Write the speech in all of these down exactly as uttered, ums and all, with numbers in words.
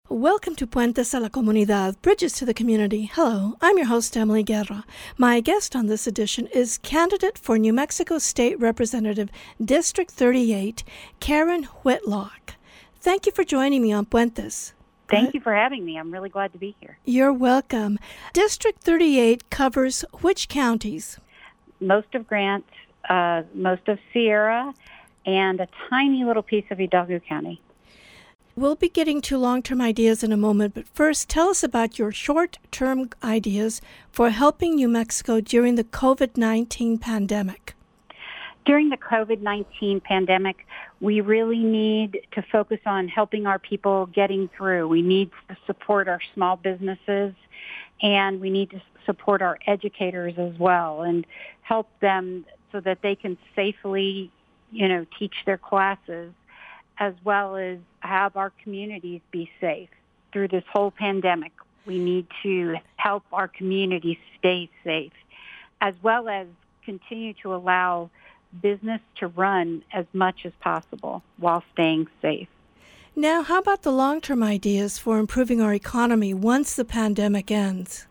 Welcome to Puentes a la Comunidad, Bridges to the Community. Hello, I'm your host, Emily Guerra. My guest on this edition is candidate for New Mexico State Representative District thirty-eight, Karen Whitlock. Thank you for joining me on Puentes. Thank you for having me. I'm really glad to be here. You're welcome. District thirty-eight covers which counties? Most of Grant, uh, most of Sierra, and a tiny little piece of Hidalgo County. We'll be getting to long-term ideas in a moment, but first, tell us about your short-term ideas for helping New Mexico during the covid nineteen pandemic. During the covid nineteen pandemic, we really need to focus on helping our people getting through. We need to support our small businesses, and we need to support our educators as well and help them so that they can safely, you know, teach their classes, as well as have our communities be safe. Through this whole pandemic, we need to help our communities stay safe, as well as continue to allow business to run as much as possible while staying safe. Now, how about the long-term ideas for improving our economy once the pandemic ends?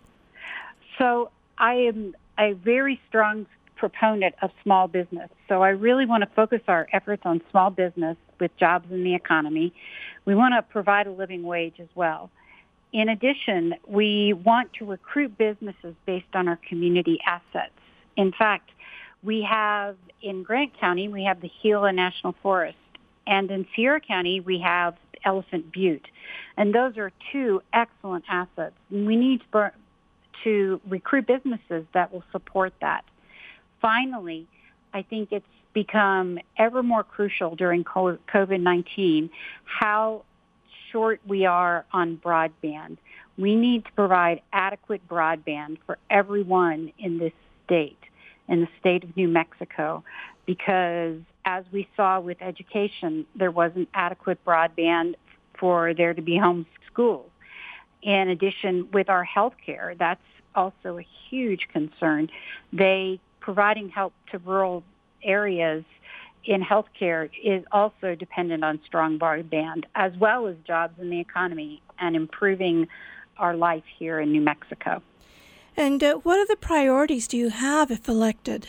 So I am a very strong proponent of small business. So I really want to focus our efforts on small business with jobs in the economy. We want to provide a living wage as well. In addition, we want to recruit businesses based on our community assets. In fact, we have in Grant County, we have the Gila National Forest. And in Sierra County, we have Elephant Butte. And those are two excellent assets. And we need to, to recruit businesses that will support that. Finally, I think it's become ever more crucial during covid nineteen how short we are on broadband. We need to provide adequate broadband for everyone in this state, in the state of New Mexico, because as we saw with education, there wasn't adequate broadband for there to be home schools. In addition, with our health care, that's also a huge concern. They providing help to rural areas in healthcare is also dependent on strong broadband, as well as jobs in the economy and improving our life here in New Mexico. And uh, what other priorities do you have if elected?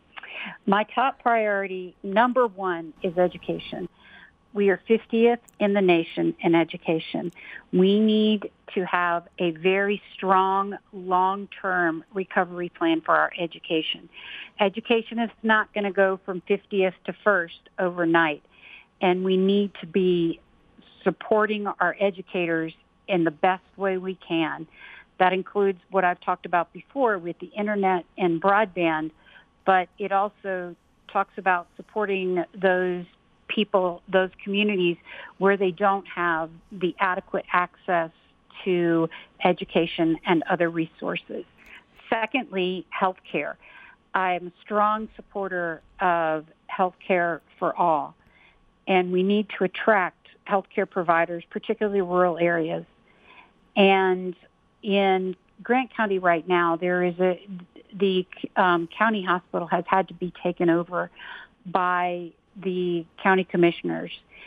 My top priority, number one, is education. We are fiftieth in the nation in education. We need to have a very strong, long-term recovery plan for our education. Education is not going to go from fiftieth to first overnight, and we need to be supporting our educators in the best way we can. That includes what I've talked about before with the internet and broadband, but it also talks about supporting those people, those communities where they don't have the adequate access to education and other resources. Secondly, health care. I'm a strong supporter of health care for all, and we need to attract health care providers, particularly rural areas. And in Grant County right now, there is a, the um, county hospital has had to be taken over by the county commissioners,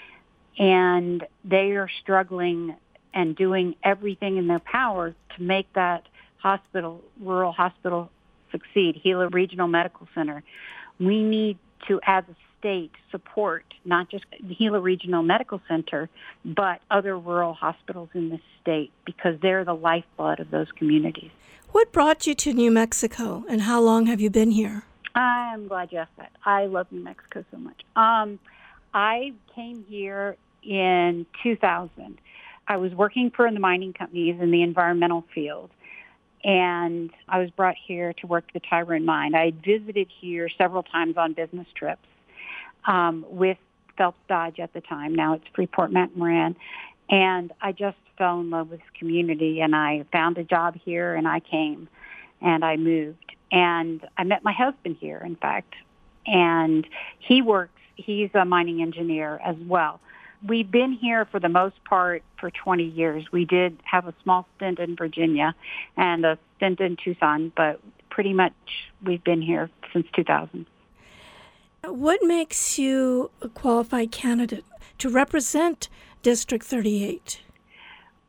and they are struggling and doing everything in their power to make that hospital, rural hospital, succeed, Gila Regional Medical Center. We need to, as a state, support not just the Gila Regional Medical Center, but other rural hospitals in the state, because they're the lifeblood of those communities. What brought you to New Mexico, and how long have you been here? I'm glad you asked that. I love New Mexico so much. Um, I came here in two thousand. I was working for the mining companies in the environmental field, and I was brought here to work the Tyrone mine. I had visited here several times on business trips um, with Phelps Dodge at the time. Now it's Freeport-McMoran. And I just fell in love with this community, and I found a job here, and I came, and I moved. And I met my husband here, in fact, and he works, he's a mining engineer as well. We've been here for the most part for twenty years. We did have a small stint in Virginia and a stint in Tucson, but pretty much we've been here since two thousand. What makes you a qualified candidate to represent District thirty-eight?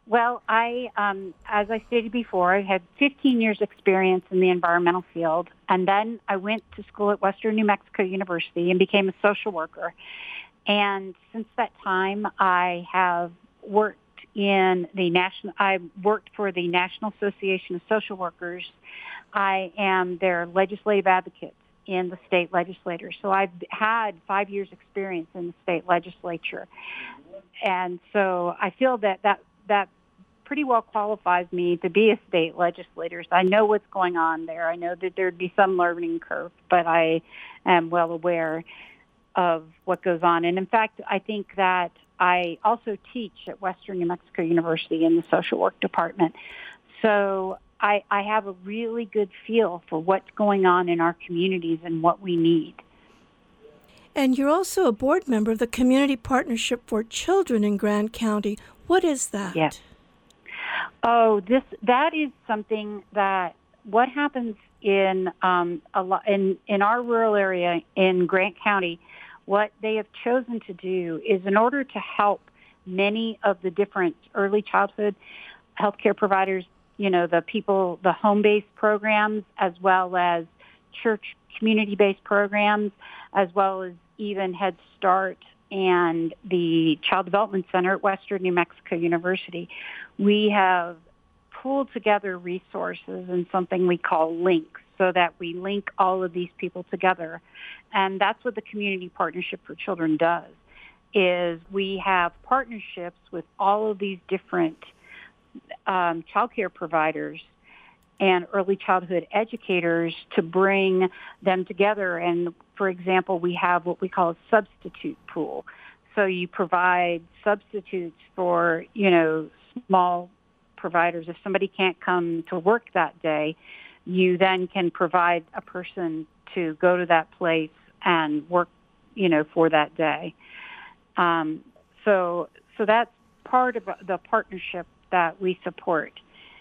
Well, I, um, as I stated before, I had fifteen years experience in the environmental field, and then I went to school at Western New Mexico University and became a social worker. And since that time, I have worked in the national, I worked for the National Association of Social Workers. I am their legislative advocate in the state legislature. So I've had five years experience in the state legislature. And so I feel that that, that pretty well qualifies me to be a state legislator. So I know what's going on there. I know that there'd be some learning curve, but I am well aware of what goes on. And in fact, I think that I also teach at Western New Mexico University in the social work department. So I, I have a really good feel for what's going on in our communities and what we need. And you're also a board member of the Community Partnership for Children in Grant County. What is that? Yes. Oh, this that is something that what happens in um, a lot in in our rural area in Grant County. What they have chosen to do is, in order to help many of the different early childhood healthcare providers, you know, the people, the home-based programs, as well as church community-based programs, as well as even Head Start and the Child Development Center at Western New Mexico University, we have pulled together resources in something we call links, so that we link all of these people together. And that's what the Community Partnership for Children does, is we have partnerships with all of these different um, child care providers and early childhood educators to bring them together. And, for example, we have what we call a substitute pool. So you provide substitutes for, you know, small providers. If somebody can't come to work that day, you then can provide a person to go to that place and work, you know, for that day. Um, so, so that's part of the partnership that we support.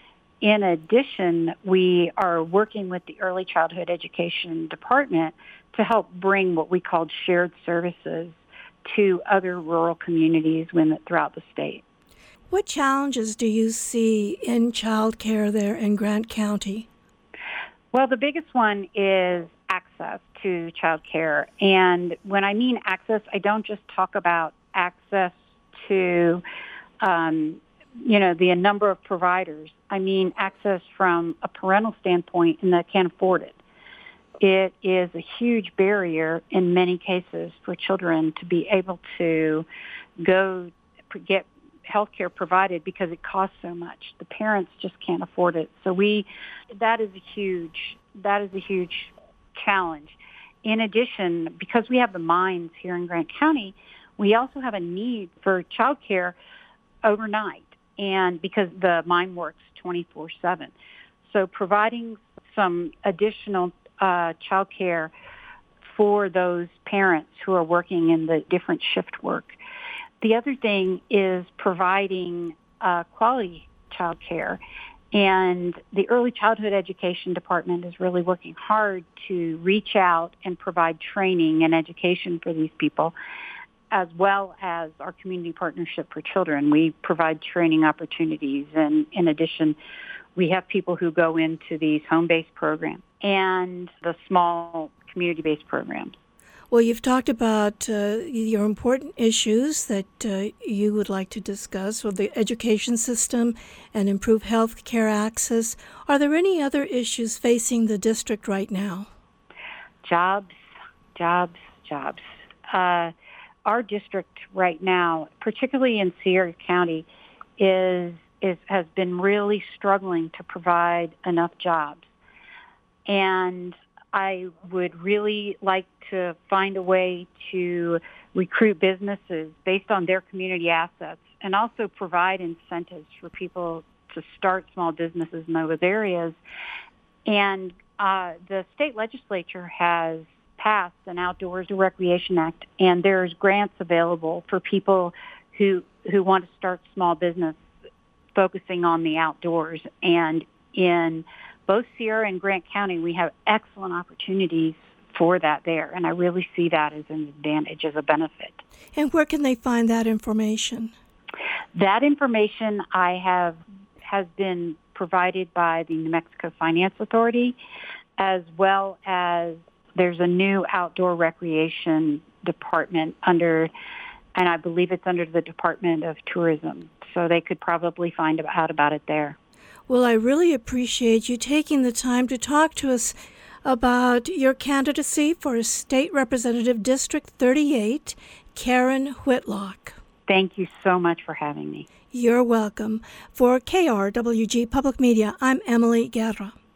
In addition, we are working with the Early Childhood Education Department to help bring what we call shared services to other rural communities throughout the state. What challenges do you see in child care there in Grant County? Well, the biggest one is access to child care. And when I mean access, I don't just talk about access to, um, you know, the number of providers. I mean access from a parental standpoint and that can't afford it. It is a huge barrier in many cases for children to be able to go get health care provided because it costs so much. The parents just can't afford it. So we, that is a huge, that is a huge challenge. In addition, because we have the mines here in Grant County, we also have a need for child care overnight, and because the mine works twenty-four seven. So providing some additional uh, child care for those parents who are working in the different shift work. The other thing is providing uh, quality child care. And the Early Childhood Education Department is really working hard to reach out and provide training and education for these people, as well as our Community Partnership for Children. We provide training opportunities. And in addition, we have people who go into these home-based programs and the small community-based programs. Well, you've talked about uh, your important issues that uh, you would like to discuss with the education system and improve health care access. Are there any other issues facing the district right now? Jobs, jobs, jobs. Uh, our district right now, particularly in Sierra County, is, is has been really struggling to provide enough jobs. And I would really like to find a way to recruit businesses based on their community assets and also provide incentives for people to start small businesses in those areas. And uh, the state legislature has passed an Outdoors and Recreation Act, and there's grants available for people who who want to start small business focusing on the outdoors. And in both Sierra and Grant County, we have excellent opportunities for that there, and I really see that as an advantage, as a benefit. And where can they find that information? That information I have has been provided by the New Mexico Finance Authority, as well as there's a new outdoor recreation department under, and I believe it's under the Department of Tourism. So they could probably find out about it there. Well, I really appreciate you taking the time to talk to us about your candidacy for State Representative District thirty-eight, Karen Whitlock. Thank you so much for having me. You're welcome. For K R W G Public Media, I'm Emily Guerra.